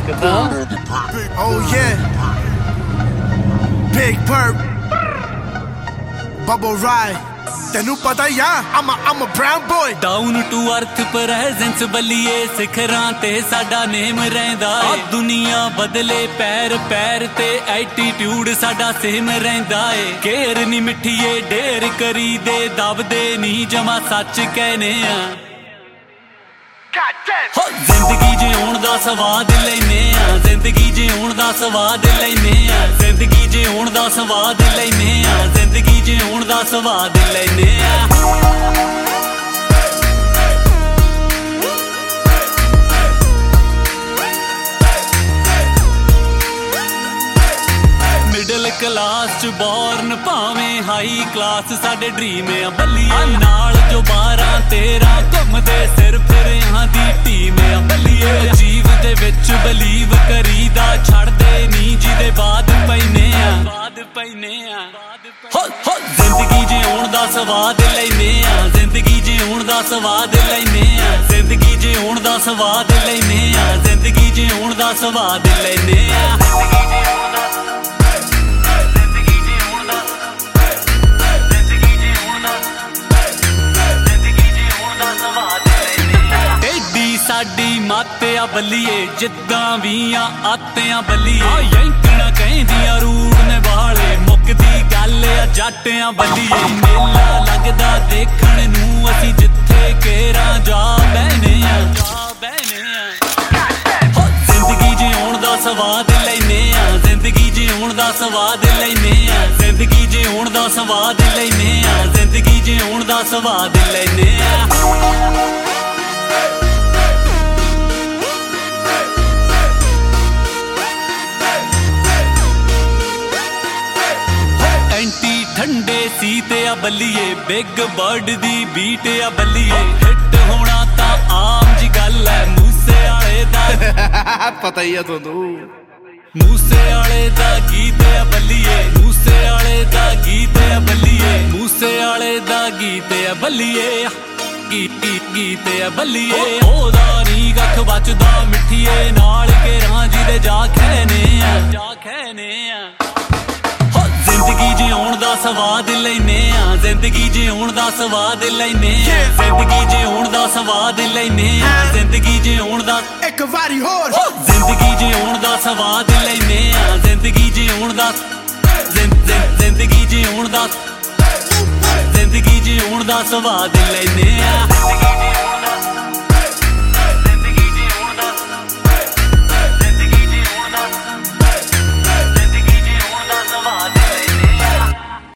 Oh yeah, Big Perp, Bubble Ride. ਤੈਨੂੰ ਪਤਾ ਹੀ ਆ I'm a brown boy. Down to earth presence ਬੱਲੀਏ ਸਿਖਰਾਂ ਤੇ ਸਾਡਾ ਨੇਮ ਰਹਿੰਦਾ ਏ ਦੁਨੀਆ ਬਦਲੇ ਪੈਰ ਪੈਰ ਤੇ ਐਟੀਟਿਊਡ ਸਾਡਾ ਸੇਮ ਰਹਿੰਦਾ ਏ ਕੇਰ ਨੀ ਮਿੱਠੀਏ ਢੇਰ ਕਰੀ ਦੇ ਦਬਦੇ ਨਹੀਂ ਜਮਾ ਸੱਚ ਕਹਿਨੇ ਆ ਜ਼ਿੰਦਗੀ ਜਿਉਣ ਦਾ ਸਵਾਦ ਲੈਨੇ ਆ ਜ਼ਿੰਦਗੀ ਜਿਉਣ ਦਾ ਸਵਾਦ ਲੈਨੇ ਆ ਜ਼ਿੰਦਗੀ ਜਿਉਣ ਦਾ ਸਵਾਦ ਲੈਨੇ ਆ ਜ਼ਿੰਦਗੀ ਜਿਉਣ ਦਾ ਸਵਾਦ ਲੈਨੇ ਆ ਮਿਡਲ ਕਲਾਸ ਚ ਬੋਰਨ ਭਾਵੇਂ ਹਾਈ ਕਲਾਸ ਸਾਡੇ ਡ੍ਰੀਮ ਆ ਬੱਲੀਏ ਨਾਲ ਜੋ 12-13 ਘੁੰਮਦੇ ਸਿਰ ਫਿਰਿਆਂ ਦੀ ਟੀਮ ਆ ਬੱਲੀਏ ਜੀਵ ਦੇ ਵਿੱਚ ਬਲੀਵ ਕਰੀਦਾ ਛੱਡਦੇ ਨੀ ਜਿਹਦੇ ਬਾਅਦ ਪੈਨੇ ਆ ਜ਼ਿੰਦਗੀ ਜਿਉਣ ਦਾ ਸਵਾਦ ਲੈਨੇ ਆ ਜ਼ਿੰਦਗੀ ਜਿਉਣ ਦਾ ਸਵਾਦ ਲੈਨੇ ਆ ਜ਼ਿੰਦਗੀ ਜਿਉਣ ਦਾ ਸਵਾਦ ਲੈਨੇ ਆ ਜ਼ਿੰਦਗੀ ਜਿਉਣ ਦਾ ਸਵਾਦ ਲੈਨੇ ਆ ਸਾਡੀ ਮਾਤਿਆ ਬੱਲੀਏ ਜਿੱਦਾਂ ਵੀ ਆ ਆਤਿਆਂ ਬੱਲੀਏ ਯੈਂਕਣਾ ਕਹਿੰਦੀਆਂ ਰੂੜ ਨੇ ਵਾਲੇ ਮੁੱਕਦੀ ਗੱਲ ਆ ਜੱਟਿਆਂ ਬੱਲੀਏ ਮੇਲਾ ਲੱਗਦਾ ਦੇਖਣ ਨੂੰ ਅਸੀਂ ਜਿੱਥੇ ਕੇਰਾਂ ਜਾ ਬਹਿਨੇ ਆ ਜ਼ਿੰਦਗੀ ਜਿਉਣ ਦਾ ਸਵਾਦ ਲੈਨੇ ਆ ਜ਼ਿੰਦਗੀ ਜਿਉਣ ਦਾ ਸਵਾਦ ਲੈਨੇ ਆ ਜ਼ਿੰਦਗੀ ਜਿਉਣ ਦਾ ਸਵਾਦ ਲੈਨੇ ਆ ਜ਼ਿੰਦਗੀ ਜਿਉਣ ਦਾ ਸਵਾਦ ਲੈਨੇ ਆ ਠੰਡੇ ਸੀ ਤੇ ਆ ਬੱਲੀਏ ਬਿਗ ਬਰਡ ਦੀ ਬੀਟ ਆ ਬੱਲੀਏ ਹਿੱਟ ਹੋਣਾ ਤਾਂ ਆਮ ਜੀ ਗੱਲ ਐ ਮੂਸੇ ਵਾਲੇ ਦਾ ਪਤਾ ਹੀ ਆ ਤੁਹਾਨੂੰ ਮੂਸੇ ਵਾਲੇ ਦਾ ਗੀਤ ਆ ਬੱਲੀਏ ਮੂਸੇ ਵਾਲੇ ਦਾ ਗੀਤ ਆ ਬੱਲੀਏ ਮੂਸੇ ਵਾਲੇ ਦਾ ਗੀਤ ਆ ਬੱਲੀਏ ਗੀਤ ਆ ਬੱਲੀਏ ਉਹਦਾ ਨੀ ਕੱਖ ਬਚਦਾ ਮਿੱਠੀਏ ਨਾਲ ਕੇ ਰਾਂਝੀ ਦੇ ਜਾ ਖੈਨੇ ਆ ਜ਼ਿੰਦਗੀ ਜਿਉਣ ਦਾ ਸਵਾਦ ਲੈਨੇ ਆ ਜ਼ਿੰਦਗੀ ਜਿਉਣ ਦਾ ਸਵਾਦ ਲੈਨੇ ਆ ਜ਼ਿੰਦਗੀ ਜਿਉਣ ਦਾ ਸਵਾਦ ਲੈਨੇ ਆ ਜ਼ਿੰਦਗੀ ਜਿਉਣ ਦਾ ਇੱਕ ਵਾਰੀ ਹੋਰ ਜ਼ਿੰਦਗੀ ਜਿਉਣ ਦਾ ਸਵਾਦ ਲੈਨੇ ਆ ਜ਼ਿੰਦਗੀ ਜਿਉਣ ਦਾ ਜ਼ਿੰਦਗੀ ਜਿਉਣ ਦਾ ਜ਼ਿੰਦਗੀ ਜਿਉਣ ਦਾ ਸਵਾਦ ਲੈਨੇ ਆ